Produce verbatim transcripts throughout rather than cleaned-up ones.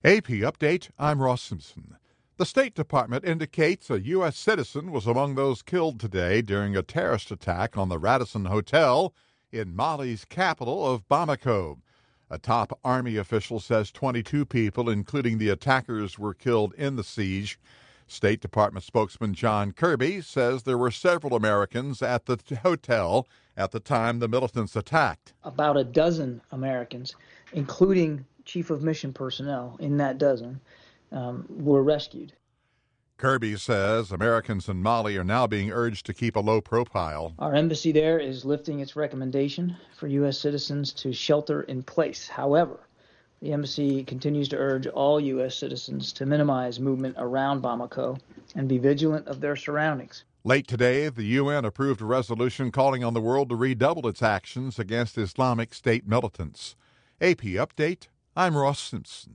A P Update, I'm Ross Simpson. The State Department indicates a U S citizen was among those killed today during a terrorist attack on the Radisson Hotel in Mali's capital of Bamako. A top Army official says twenty-two people, including the attackers, were killed in the siege. State Department spokesman John Kirby says there were several Americans at the hotel at the time the militants attacked. About a dozen Americans, including Chief of Mission personnel in that dozen, um, were rescued. Kirby says Americans in Mali are now being urged to keep a low profile. Our embassy there is lifting its recommendation for U S citizens to shelter in place. However, the embassy continues to urge all U S citizens to minimize movement around Bamako and be vigilant of their surroundings. Late today, the U N approved a resolution calling on the world to redouble its actions against Islamic State militants. A P Update, I'm Ross Simpson.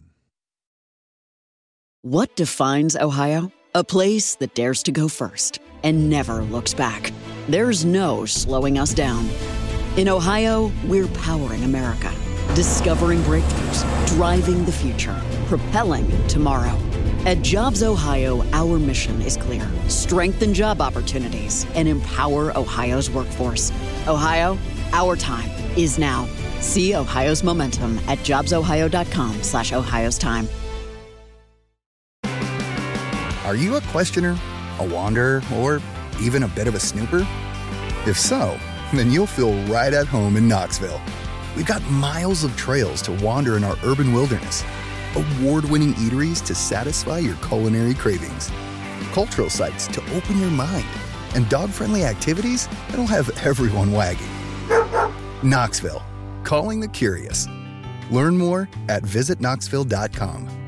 What defines Ohio? A place that dares to go first and never looks back. There's no slowing us down. In Ohio, we're powering America, discovering breakthroughs, driving the future, propelling tomorrow. At Jobs Ohio, our mission is clear. Strengthen job opportunities and empower Ohio's workforce. Ohio, our time is now. See Ohio's momentum at jobsohio.com slash Ohio's time. Are you a questioner, a wanderer, or even a bit of a snooper? If so, then you'll feel right at home in Knoxville. We've got miles of trails to wander in our urban wilderness, award-winning eateries to satisfy your culinary cravings, cultural sites to open your mind, and dog-friendly activities that'll have everyone wagging. Knoxville, calling the curious. Learn more at visit knoxville dot com.